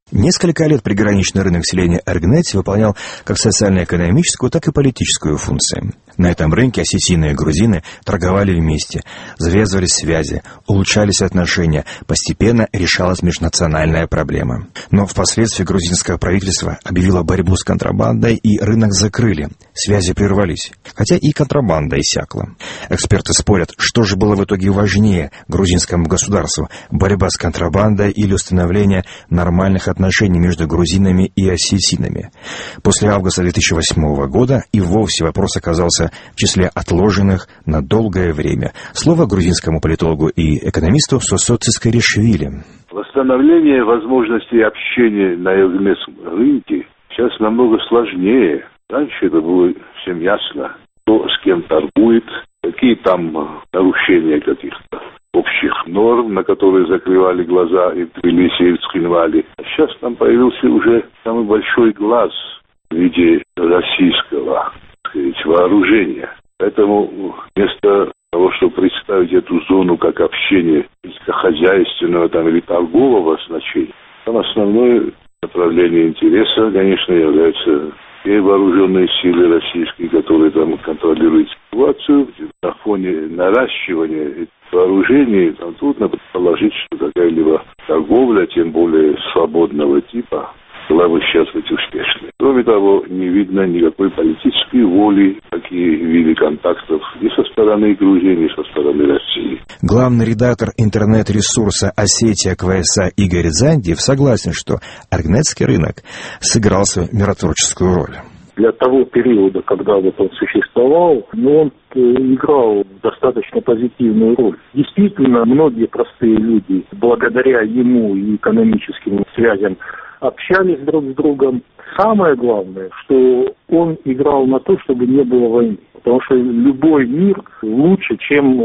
Несколько лет приграничный рынок селения Эргнети выполнял как социально-экономическую, так и политическую функции. На этом рынке осетины и грузины торговали вместе, завязывались связи, улучшались отношения, постепенно решалась межнациональная проблема. Но впоследствии грузинское правительство объявило борьбу с контрабандой, и рынок закрыли, связи прервались, хотя и контрабанда иссякла. Эксперты спорят, что же было в итоге важнее грузинскому государству – борьба с контрабандой или установление нормальных отношений между грузинами и осетинами. После августа 2008 года и вовсе вопрос оказался в числе отложенных на долгое время. Слово грузинскому политологу и экономисту Сосо Цискаришвили. Восстановление возможностей общения на еврейском рынке сейчас намного сложнее. Раньше это было всем ясно, кто с кем торгует, какие там нарушения каких-то общих норм, на которые закрывали глаза и Тбилиси, и Цхинвали. А сейчас там появился уже самый большой глаз в виде российского, так сказать, вооружения. Поэтому вместо того, чтобы представить эту зону как общение хозяйственного там, или торгового значения, там основное направление интереса, конечно, являются те вооруженные силы российские, которые там контролируют ситуацию. На фоне наращивания вооружений там трудно предположить, что какая-либо торговля, тем более свободного типа, была бы сейчас быть успешной. Кроме того, не видно никакой политической воли, какие виды контактов ни со стороны Грузии, ни со стороны России. Главный редактор интернет-ресурса «Осетия КВСА» Игорь Зандиев согласен, что аргнетский рынок сыграл свою миротворческую роль. Для того периода, когда вот он существовал, он играл достаточно позитивную роль. Действительно, многие простые люди, благодаря ему и экономическим связям, общались друг с другом. Самое главное, что он играл на то, чтобы не было войны. Потому что любой мир лучше, чем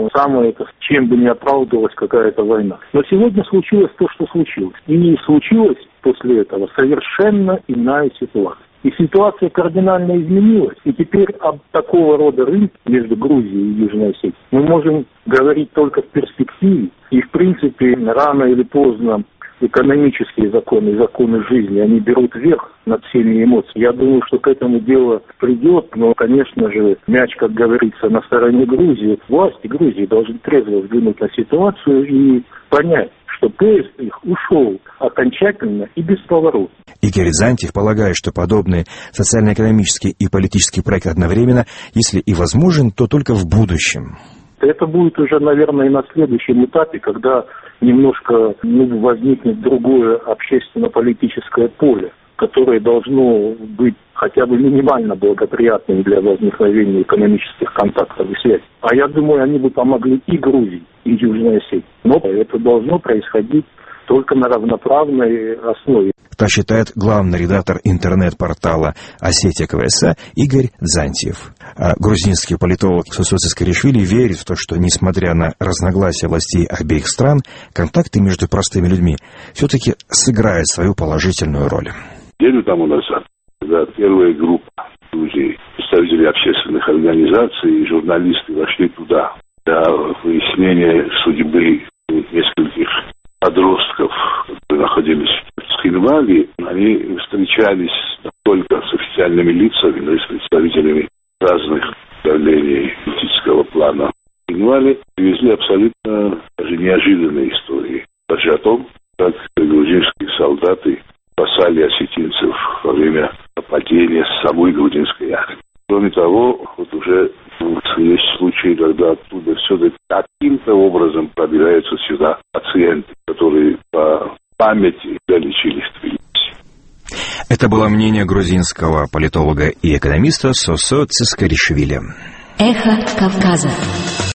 бы не оправдывалась какая-то война. Но сегодня случилось то, что случилось. И случилась после этого совершенно иная ситуация. И ситуация кардинально изменилась. И теперь об такого рода рынке между Грузией и Южной Осетией мы можем говорить только в перспективе. И, в принципе, рано или поздно экономические законы, законы жизни, они берут верх над всеми эмоциями. Я думаю, что к этому дело придет, но, конечно же, мяч, как говорится, на стороне Грузии. Власти Грузии должны трезво взглянуть на ситуацию и понять, что поезд их ушел окончательно и бесповоротно. Игорь Зантьев полагает, что подобный социально-экономический и политический проект одновременно, если и возможен, то только в будущем. Это будет уже, наверное, и на следующем этапе, когда немножко возникнет другое общественно-политическое поле, которое должно быть хотя бы минимально благоприятным для возникновения экономических контактов и связей. А я думаю, они бы помогли и Грузии, и Южной Осетии. Но это должно происходить только на равноправной основе. Так считает главный редактор интернет-портала «Осетия КВСА» Игорь Зантьев. А грузинский политолог Сосо Цискаришвили верит в то, что, несмотря на разногласия властей обеих стран, контакты между простыми людьми все-таки сыграют свою положительную роль. Неделю тому назад, когда первая группа Грузии, представители общественных организаций и журналисты вошли туда для выяснения судьбы нескольких подростков, которые находились в Цхинвали, они встречались не только с официальными лицами, но и с представителями разных управлений политического плана. В Цхинвали привезли абсолютно даже неожиданные истории. Даже о том, как грузинские солдаты спасали осетинцев во время нападения с самой грузинской армии. Кроме того, вот уже есть случаи, когда оттуда все-таки каким-то образом пробираются сюда пациенты, которые по памяти долечились в Тбилиси. Это было мнение грузинского политолога и экономиста Сосо Цискаришвили. Эхо Кавказа.